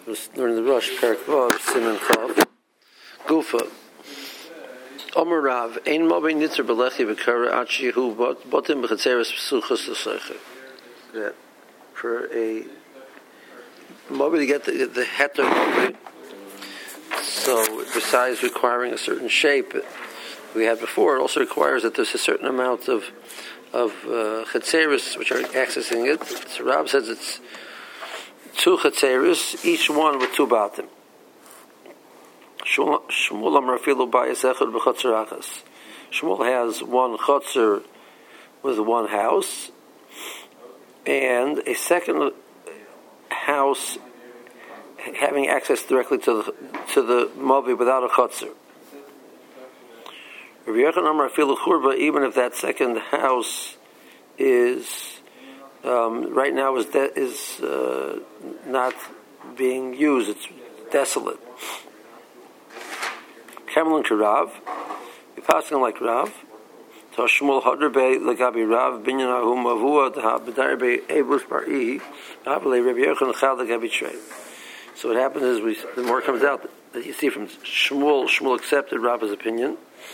was learning the Rosh Perak Vav Siman Chav Gufa. Omer Rav Ein Mobi Nitzer Belechi V'Kara Achi Hu Botim B'Chatzeres P'Suchos L'Seicher. That for a Mobi to get the heter Mobi, so besides requiring a certain shape we had before, it also requires that there's a certain amount of Chatzeres which are accessing it. So Rav says it's 2 Chatzeres, each one with 2 batim. Shmuel has 1 chotzer with 1 house, and a second house having access directly to the mobi without a chotzer. Even if that second house is right now is not being used, it's desolate. Kamelin Karav, we passing like Rav. Tashmul Hadrabe Lagabi Rav Binyan Ahum Avua Habadarbe Ebus Bari Abale Rabbi Yochanan Chal Lagabi Trey. So what happens is the more comes out that you see from Shmuel accepted Rav's opinion.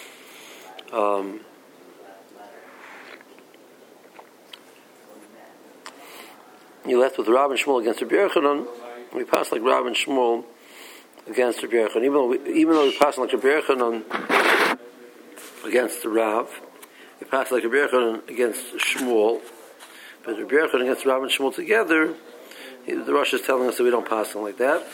You left with Rav and Shmuel against Rabbi Yochanan. We pass like Rav and Shmuel against Rabbi Yochanan. Even though we pass like Rabbi Yochanan against the Rav, we pass like Rabbi Yochanan against Shmuel. But Rabbi Yochanan against Rav and Shmuel together, the Rosh is telling us that we don't pass them like that.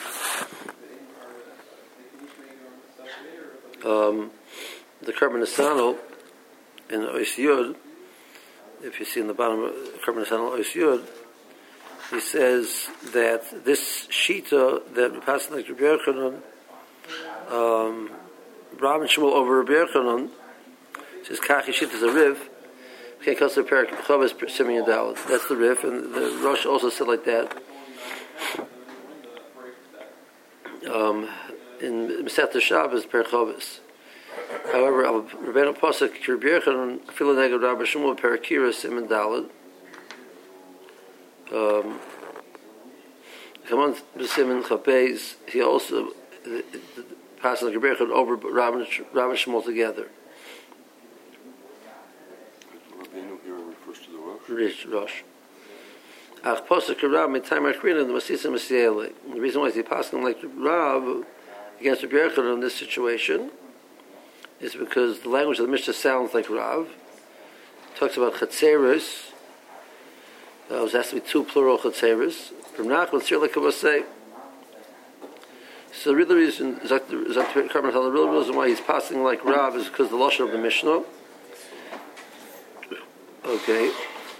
The Karban Asano in Ois Yud, if you see in the bottom of Karban Asano Ois Yud, he says that this shita that we pass like Rabbi Yochanan, Rav and Shmuel over Rabbi Yochanan, says Kachi shita is a riv. Can't call the parak Chavas Simeon Dalet. That's the riv, and the Rosh also said like that. In Masechet Shabbos per Chavas. However, Rabbeinu Pasuk Rabbi Yochanan Filu Neged Rabbi Shmuel per Kira Simeon Dalet. Come B'Simen Chapez, he also passes like Rabbi Yochanan over Rav and Shmuel together. Rabbeinu here refers to the Rosh. Ach Pasuk Rav Mitayim Akrina the Masisa Masiele. The reason why he passes like Rav against Rabbi Yochanan in this situation is because the language of the Mishnah sounds like Rav. It talks about Chatzeres. It has to be 2 plural Chatzeres. From Nachman, say. So the real reason, the real reason why he's passing like Rav is because the lashon of the Mishnah. Okay.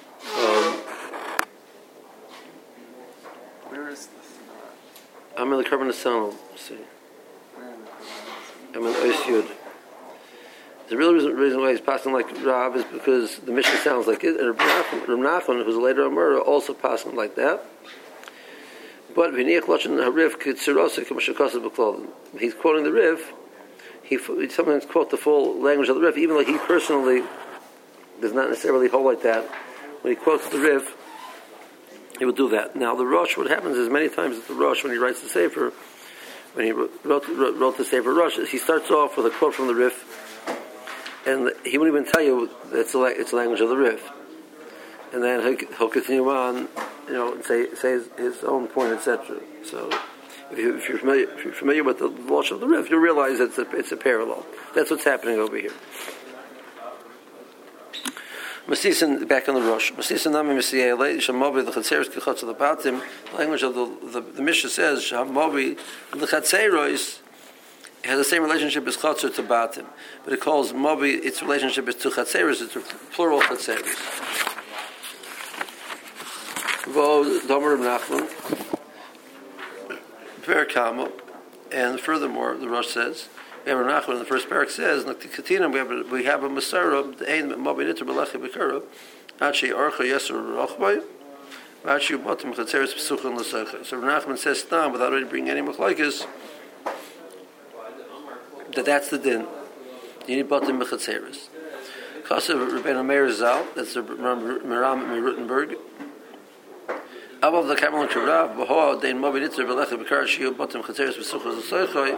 Where is this? I'm in the Karban Asano. See. I'm in Ois Yud. The real reason why he's passing like Rav is because the Mishnah sounds like it, and Rav Nachman, who's later Amora, also passing like that. But he's quoting the Riv. He sometimes quotes the full language of the Riv, even though he personally does not necessarily hold like that. When he quotes the Riv, he will do that. Now, the Rosh, what happens is many times at the Rosh, when he writes the Sefer, when he wrote the Sefer Rosh, he starts off with a quote from the Riv, and he won't even tell you that it's the language of the Riv. And then he'll continue on, and say his own point, etc. So, if you're familiar with the lashon of the Riv, you'll realize it's a parallel. That's what's happening over here. Masisin back on the Rosh. Masisin nami misiyele shamobi the chatzeros kichatz the batim. The language of the Mishnah says shamobi the chatzeros has the same relationship as chatzer to batim, but it calls mobi its relationship is to chatzeros. It's a plural chatzeros. Vo Domer Nachman, Perikama, and furthermore, the Rosh says, Domer Nachman in the first parak says, we have a Masara, the Ein Mobi Niter Belechi Bekara, Achi Archa Yeser Rochbay, Achi Batim Chatzeres Pesuchan L'Seicha. So Nachman says, Stam, without already bringing any Machlokes, that's the din. You need Batim Chatzeres. Kasav Rabbeinu Meir Zal, that's the Meram Rutenberg. Above the Kamal Rav, Beho, Dein Mobi Nitzer, Belecha, Bekar, Shiu, Botim, Chatzeres, Besuchos, Soichoi.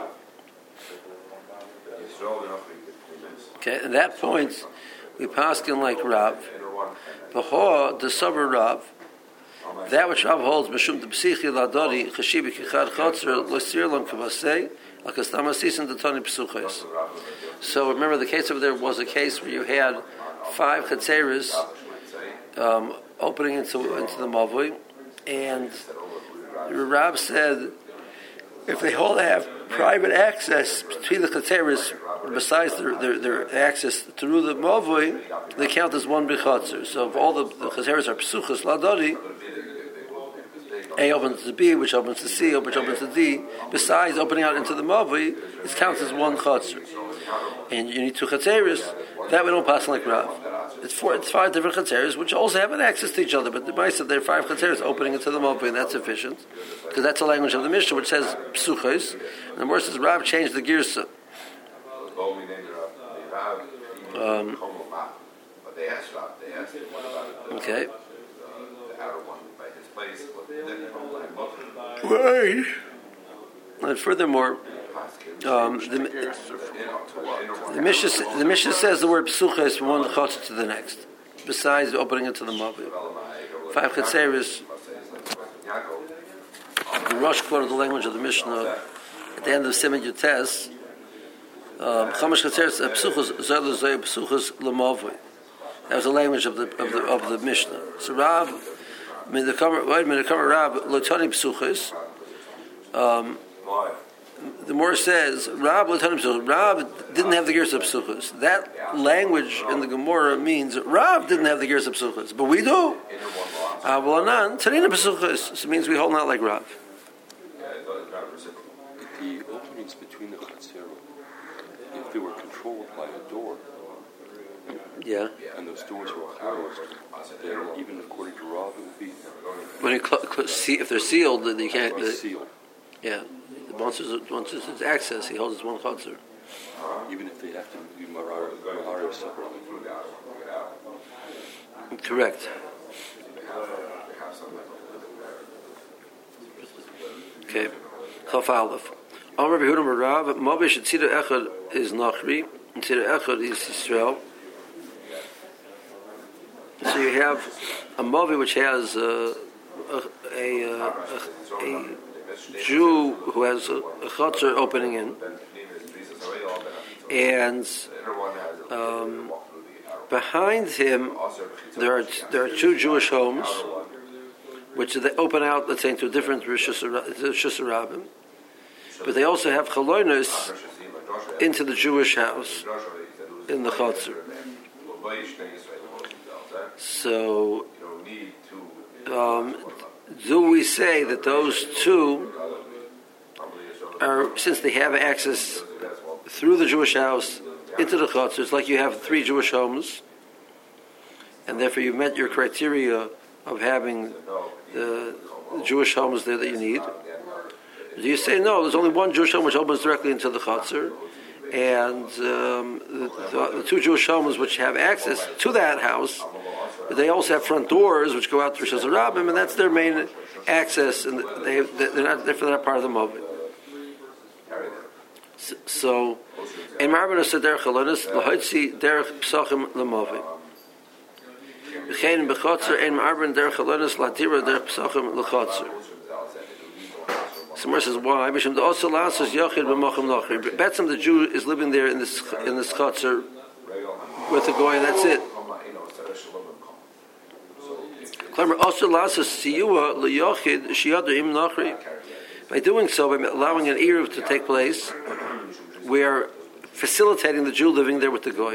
Okay, at that point, we pass in like Rav. Beho, the Sober Rav, that which Rav holds, Meshum, the Psichi, Ladori, Chashibi, Kichad, Chotzer, Losir, Lam, Kavasei, Akastamasis, and the Tani Psuchos. So remember, the case over there was a case where you had 5 Chatzeres opening into the Mavui, and Rav said if they all have private access between the Chatzeres, besides their access through the Mavui, they count as one B'chatzer. So if all the Chatzeres are Psuchos Ladori, A opens to B, which opens to C, which opens to D, besides opening out into the Mavui, it counts as one Chatzer. And you need 2 Chatzeres, that we don't pass like Rav. It's 5 different Chatzeres, which also have an access to each other, but the Maisa, there are 5 Chatzeres opening into the Mavui, and that's sufficient. Because that's the language of the Mishnah, which says Psuchos, and the worst is Rav changed the Girsa. Okay. Right. And furthermore, the Mishnah says the word Psucha is from one chotzer to the next, besides opening it to the Mavui. 5 Chatzeres, the Rosh quoted the language of the Mishnah at the end of Siman Yutes. Chamash Chatzeres Psuchos Zoy Zoy Psuchos L'Mavui. That was the language of the Mishnah. So Rav, Minakamer Rav Lotani Psuchos. The Morah says Rav Lotani Psuchos. Rav didn't have the gears of Psuchos. That language in the Gemara means Rav didn't have the gears of Psuchos, but we do. Avolanan Tanina Psuchos. So it means we hold not like Rav. The openings between the Chatzero, if they were controlled by a door, yeah, and those doors were closed, then even according to Rav, it would be when if they're sealed, then you can't. sealed. Yeah, once it's access, he holds one chotzer. Even if they have to be Mahari separately. Correct. Okay. Chaf Aleph. Amar Behuda Marav, Mavish and Tzira Echad is Nachri, and Tzira Echad is Yisrael. So you have a Mavi which has a Jew who has a Chatzar opening in, and behind him there are 2 Jewish homes which they open out, let's say, into a different Rishus Rabbim. But they also have chalonos into the Jewish house in the Chatzar. So, do we say that those 2 are, since they have access through the Jewish house into the Chatzar, it's like you have 3 Jewish homes, and therefore you met your criteria of having the Jewish homes there that you need? Do you say no? There's only one Jewish home which opens directly into the Chatzar, and the 2 Jewish homes which have access to that house, but they also have front doors which go out to Rishus Rabbim, and that's their main access, and they're not part of the Movi. So, in Marbana Seder Chalonis, Lahoitzi Derech Psachim L'Movi. V'chein b'chotzer ein ma'arban derech chalonis latira derech psachim l'chotzer. Somewhere says why? B'shem the also lasses yochid b'mochem nochri. Betzim the Jew is living there in this chotzer with the goy, and that's it. Klemer also lasses siyua l'yochid shiyadu im nochri. By doing so, by allowing an eruv to take place, we are facilitating the Jew living there with the goy.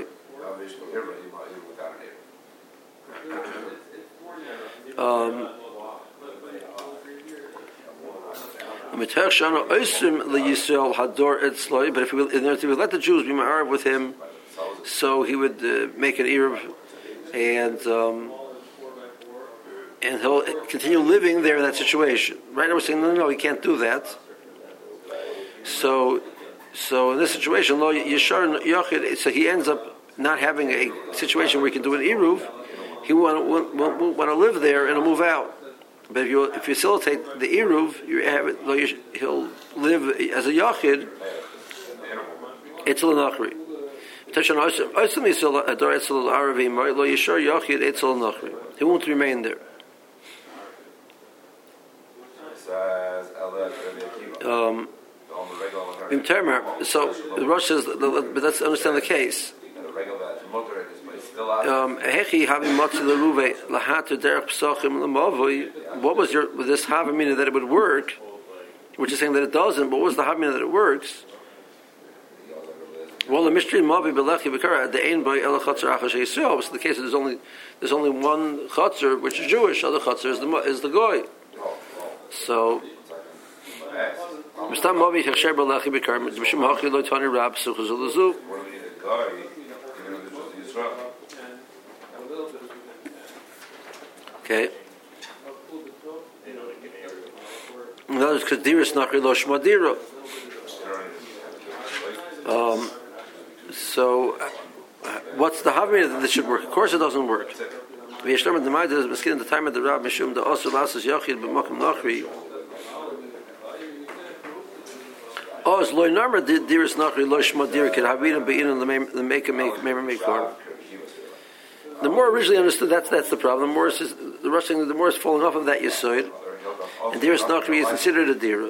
But if we let the Jews be ma'arav with him, so he would make an eruv, and he'll continue living there in that situation. Right now we're saying no, he can't do that. So in this situation, lo yishar yochid, so he ends up not having a situation where he can do an eruv. He want to live there and move out. But if you facilitate the Eruv, you have it, he'll live as a Yachid, Etzel Nachri. He won't remain there. In Termer, so the Rosh says, but let's understand the case. What was this havamina that it would work? Which is saying that it doesn't. But what was the havamina that it works? Well, the mystery mavi belechi b'kara the ein by el chatzar achas Yisrael. So the case is there's only one chatzar which is Jewish. Other chatzar is the goy. So. Mistam mavi chesher belechi b'kara mishum hachi lo tani rab suchas ulazu. Okay. In other words, because dira is not lo shma dira. So, what's the havamina that this should work? Of course, it doesn't work. We in the time of the Rab Mishum the Osir Lasas Yachid b'Makom Nachri. Oz loy namar diris Nachri lo shma dira kid havidim be'inim the make mekor. The more originally understood, that's the problem. The more is the rushing. The more is falling off of that yesod, and diris Nachri is considered a dira.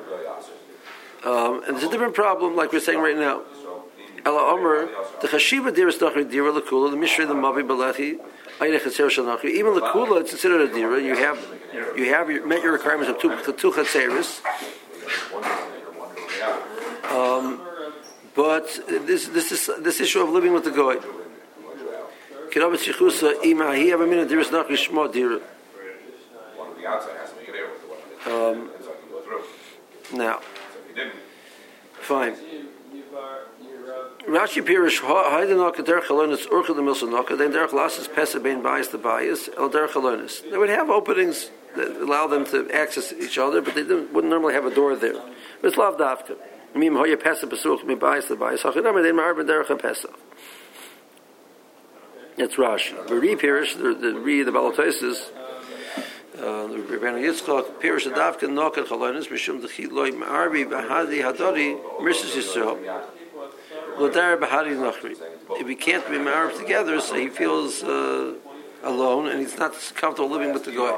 And there's a different problem, like we're saying right now. Ela Omer, the Chashiva Dira Stachri Dira Lakula, the Mishri the Mavi Balechi, Ayne Chatzer Shanachri. Even Lakula, it's considered a Dira. You have met your requirements of two Chatzeris. But this issue of living with the Goy. Kirabat Shichusa Imahi Avamina Dira Stachri Shmo Dira. Now, fine. Rashi Pirish Haidenaka Derech Halonis Urcha the Milsanaka, then Derech Lasses Pesa Bein Bias the Bias, El Derech Halonis. They would have openings that allow them to access each other, but they wouldn't normally have a door there. But it's Lav Dafka. Mim Hoya Pesa Pesuch Mi Bias the Bias. Hachinama Dein Ma'arben Derech HaPesach. That's Rashi. Beri Pirish, the Balatoises, the Rebbeinu Yitzchak, Pirish Adavka Nokat Halonis, Mishum Dechit Loi Ma'arbi Bahadi Hadari, Mirsus Yisrael. If we can't be married together, so he feels alone and he's not comfortable living with the goy.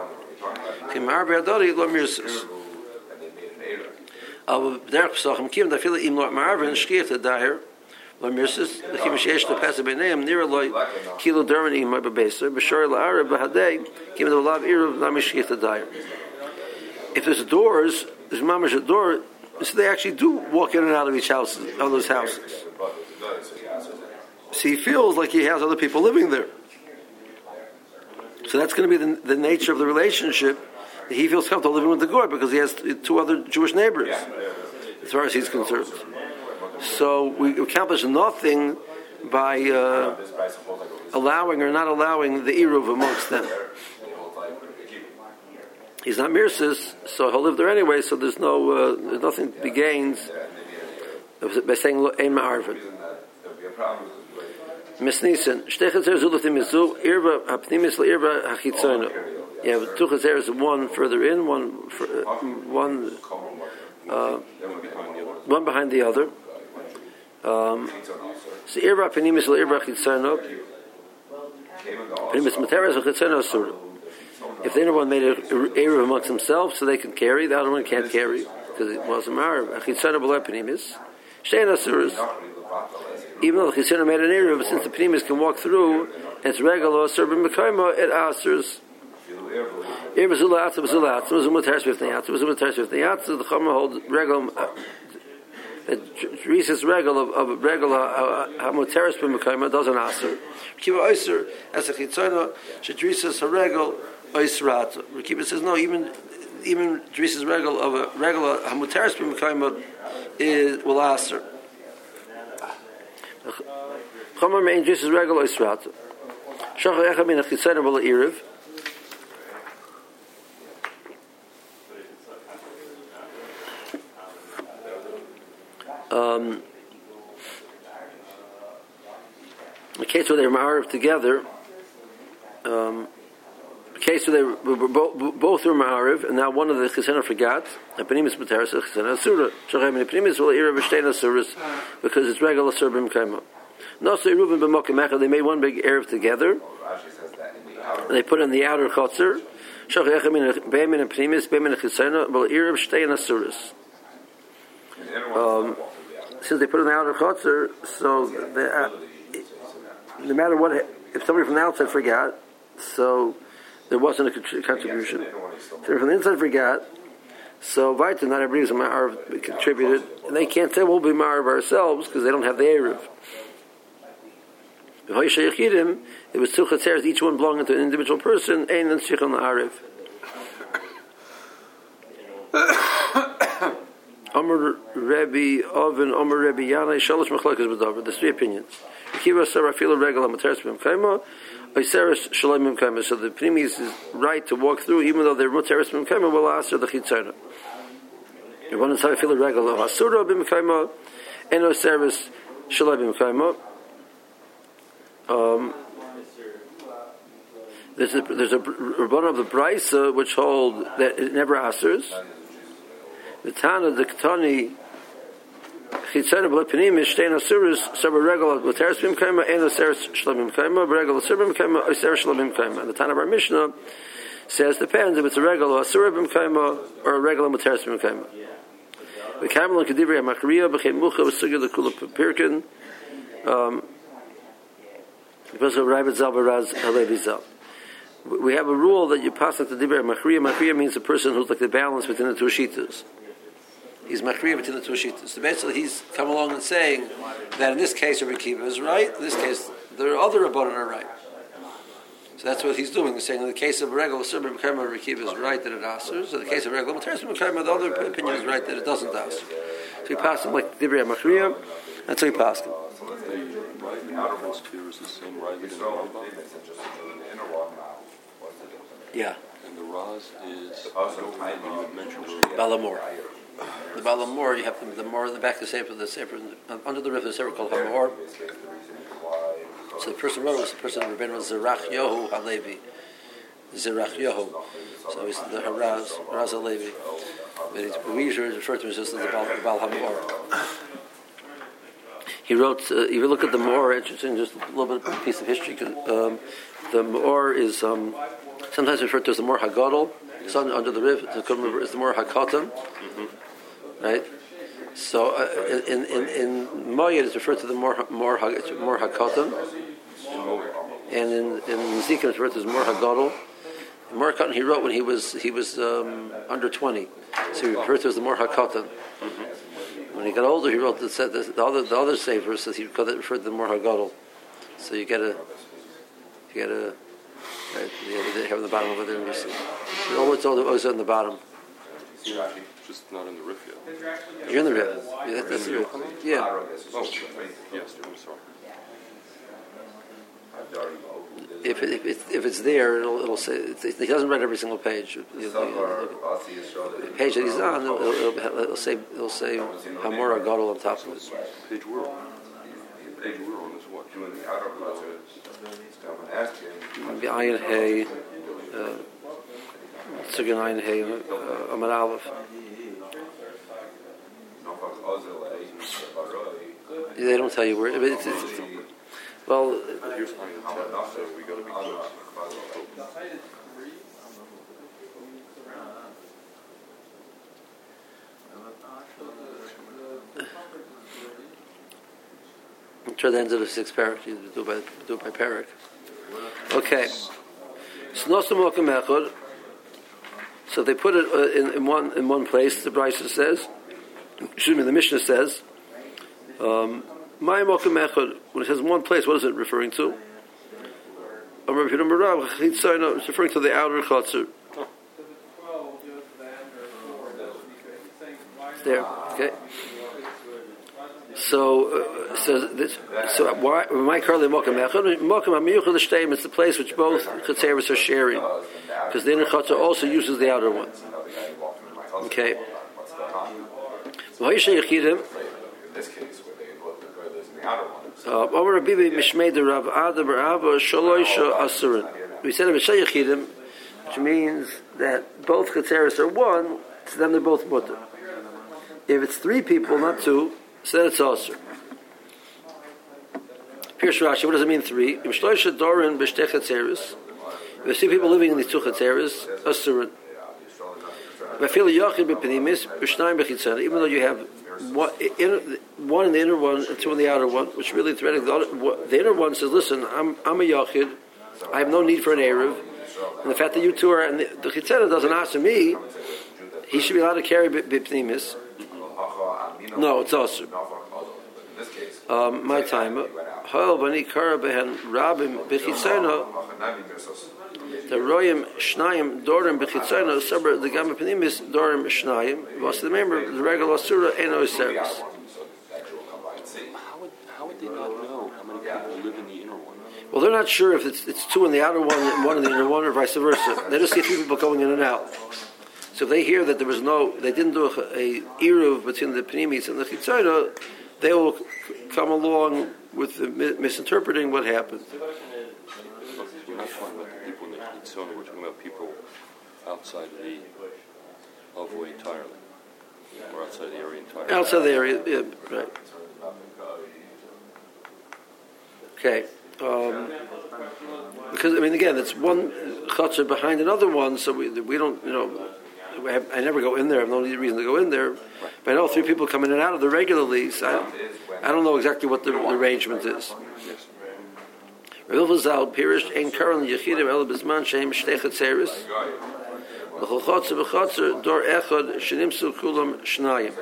If there's doors, there's mamash a door. So they actually do walk in and out of each house, others' houses. So he feels like he has other people living there. So that's going to be the nature of the relationship. He feels comfortable living with the goy because he has two other Jewish neighbors, as far as he's concerned. So we accomplish nothing by allowing or not allowing the Eruv amongst them. He's not Mirsis, so he'll live there anyway, so there's nothing to be gained by saying Ein Ma'arvin. Misnisen, Shtechet Zer Zulatim Mizu, Irba Hapnimis LeIrba Hachitzona. You have two Chazeres, one further in, one behind the other. So Irba Hapnimis LeIrba Hachitzona. Pnimis Materes Hachitzona Asura. If the inner one made an Eruv amongst themselves, so they can carry, the other one can't carry because it wasn't Ma'arv. Achitzana b'lo pnimis, shtein asuras. Even though the Chitzana made an Eruv, since the pnimis can walk through, and it's regular asur b'mekayma, it asurs. Eruv zula atzah b'zula atzah, zuma teres b'fnei atzah, zuma teres b'fnei atzah. The Chama holds regular. Reese's regal of regular hamoteres b'mekayma doesn't asur. Kiva oiser as a Chitzana shedrisas haregal. Oisrat. Rekiba says no. Even Dris's regal of a regular hamuteres b'mekayma is will aser. Chomer mein Dris's regal oisrat. Shachar echad min achitzana b'la iriv. The case where they're ma'ariv together. case where both were ma'ariv, and now one of the chesena forgot, and penimis materis, the chesena asura. Shachem and penimis will ira b'shtein asuras because it's regular surbim kaima. No, so Reuben b'mokim echad, they made one big erev together, and they put in the outer chotzer. Shachem b'emin and penimis b'emin and chesena will ira b'shtein asuras. Since they put in the outer chotzer, so no matter what, if somebody from the outside forgot, so there wasn't a contribution. So from the inside forgot, so Vaita, not everybody was a Ma'arav contributed, and they can't say we'll be Ma'arav ourselves because they don't have the Erev. It was two chatzeres, each one belonging to an individual person, and then Shichon La'arev. Amar Rebbe Oven, Amar Rebbe Yanai, Shalosh Machlokes B'Davar. There's three opinions. Kiva Sarafila Regala Materes B'Mkaima, Oiseres Shalom B'Mkaima. So the Pnimis is right to walk through, even though they're Materes B'Mkaima, will answer the Chitzana. If one is Sarafila Regala Hasura B'Mkaima, and Oiseres Shalom B'Mkaima. There's a Rabbana of the Brisa which hold that it never answers. The Tana, the Ketani, Chitzana B'Lepinim, Mishtein Asuras, Sabar Regal, Materes B'Mkaima, and Oseres Shalom B'Mkaima, Regal Asur B'Mkaima, Oseres Shalom B'Mkaima. And the Tana of our Mishnah says depends if it's a Regal Asur B'Mkaima or a Regal Materes B'Mkaima. The Kamal and Kedivri HaMachriya, B'Chem Mucha, V'Sugya L'Kula Pirkin, because of Rabbi Zal Baraz Halevi Zal. We have a rule that you pass it to Dibra Machriya. Machriya means a person who's like the balance between the two shitas. He's Machriya between the two shitas. So basically he's come along and saying that in this case Rabbi Kiva is right, in this case the other Rabbanan are right. So that's what he's doing. He's saying in the case of regular Rabbi Kiva is right that it asers. In the case of regular Materes B'Mkaima, the other opinion is right that it doesn't aser. So he passed him like Dibra Machriya, and so he passed him. The right reference here is the same right in the Rambam. Yeah. And the Raz is, I don't remember, you had mentioned earlier. Balamor. The Balamor, you have the more in the back of the Sefer, under the river, the Sefer called Hamor. So the person who wrote was the person who Rebbeinu was Zerach Yohu Halevi. Zerach Yohu. So he's the Raz Halevi. But we usually refer to him as the Bal Hamor. He wrote, if you look at the Mor, interesting, just a little bit of a piece of history. The Mor is sometimes referred to as the Mor HaGadol. Son under the riv is the Mor HaKatan, right? So in Moyed it's referred to the Mor HaKatan, and in Zika it's referred to as Mor HaGadol. Mor HaKatan he wrote when he was under 20, so he referred to as the Mor HaKatan. When he got older, he wrote that said this, the other sefer says he referred to the Mor HaGadol. So you get a right, they have on the bottom over there. It's always on the bottom. Just not in the riff yet. You're in the riff. Yeah, that's the riff. Yeah. Oh, yes, I'm sorry. If it's there, it'll say he doesn't write every single page. The page that he's on, it'll say Hamor HaGadol on top of it. Page we're on. Page we're on is what? Maybe Ayin Hay, Tzugan Ayin Hay, Amar Aleph. They don't tell you where. Well, here's Ayin 10, so we got to be close. Toward the end of the sixth parak, you do it by parak. Okay. So they put it in one place. The Brisa says, the Mishnah says, when it says one place, what is it referring to? It's referring to the outer chotzer. It's there. Okay. So why my curly mokum amiyuchel l'shteim? It's the place which both chatzeros are sharing, because the inner chatzor also uses the outer one. Okay. We said of Yechidim, which means that both chatzeris are one, so then they're both mutter. If it's three people, not two, so then it's also. Pirush Rashi, what does it mean three? If you see people living in these two chatzeris, asurin. Even though you have one in the inner one and two in the outer one, which really theoretically the inner one says, listen, I'm a yachid, I have no need for an Erev, and the fact that you two are, and the chitzera doesn't ask me, he should be allowed to carry bipnimis. No, it's also. My time. The royim shnayim dorim bechitzayna saber the gamma penimis dorim shnayim was the member of the regular surah eno service. How would they not know how many people live in the inner one? Well, they're not sure if it's two in the outer one and one in the inner one, or vice versa. They just see a few people going in and out. So if they hear that they didn't do a eruv between the penimis and the chitzayna, they will come along with misinterpreting what happened. We're not talking about the people in the Chitzona, we're talking about people outside the Avoi entirely. Or outside the area entirely. Outside the area, yeah, right. Okay. Because, again, it's one chutzner behind another one, so we don't, I never go in there, I have no reason to go in there. But I know three people come in and out of there regularly, so I don't know exactly what the arrangement is. Rav Zal Pirish ein karon yechidim el bezman sheim shtei chatzeris. L'chol chotzer v'chotzer dor echad shenimsu kulam shnayim.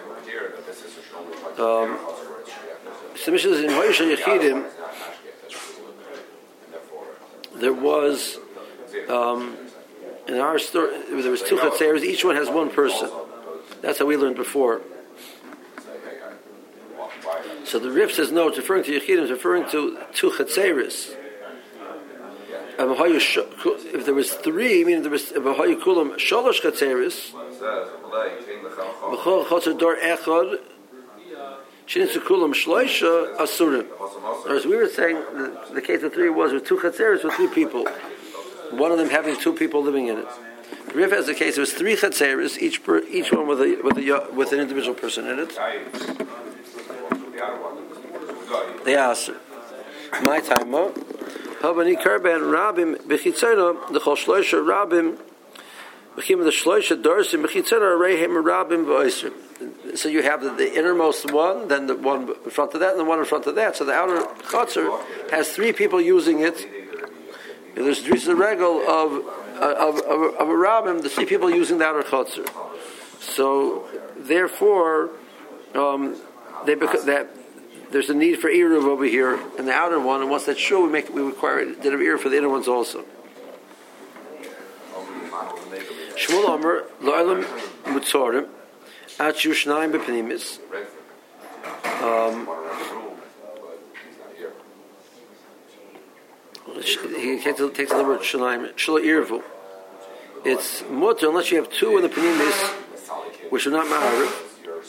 Submission is in Hoyesha Yechidim. There was in our story there was two chatzeris. Each one has one person. That's how we learned before. So the Rif says no. It's referring to Yechidim. It's referring to two chatzeris. If there was three, meaning there was B'Hayu Kulam Shalosh Chatzeris, B'Chol Chotzer Dor Echad, Shinitzu Kulam Shloisha Asurim. Or as we were saying, the case of three was with two Chatzeris with three people, one of them having two people living in it. The Riv has the case, it was three Chatzeris, each one with an individual person in it. They asked, my time, Habani Karban Rabim Bechitzena, the Chol Shloisha Rabim, Bechim the Shloisha Darsim Bechitzena, Rehem Rabim V'Oisim. So you have the innermost one, then the one in front of that, and the one in front of that. So the outer Chotzer has three people using it. There's the regal of a Rabim, the three people using the outer Chotzer. So therefore, there's a need for Eruv over here in the outer one, and once that's true, we require a din of Eruv for the inner ones also. Shmuel Omer, Lo'elam Mutzorim, Achu Shnayim B'Pnimis. He takes the word Shnayim, Shlo Eruv. It's mutter unless you have two in the Pnimis, which are not Ma'ariv.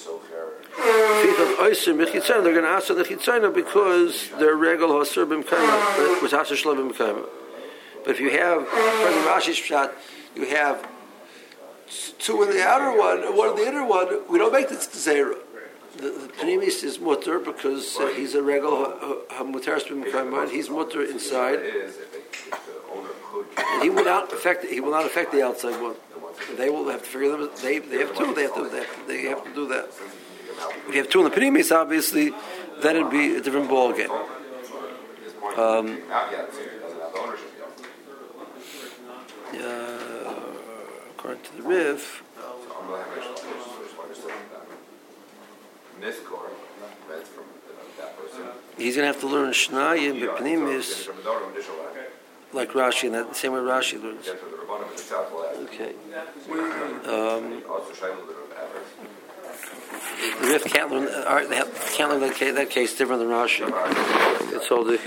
They're going to ask on the chitzayna because they're regal hasur b'mkayma, was hasur shlo b'mkayma. But if you have, from the Rashi's shot, you have two in the outer one and one in the inner one, we don't make this tzera. The pnimis is mutter because he's a regal hamutaris b'mkayma, and he's mutter inside, and he will not affect the outside one. They will have to figure them. They have two. They have to do that. If you have two in the pnimis, obviously, then it'd be a different ball game. According to the Riv, he's going to have to learn Shnayim b'pnimis like Rashi, and that the same way Rashi learns. Okay. The Riv can't learn that case different than Rashi. It's all the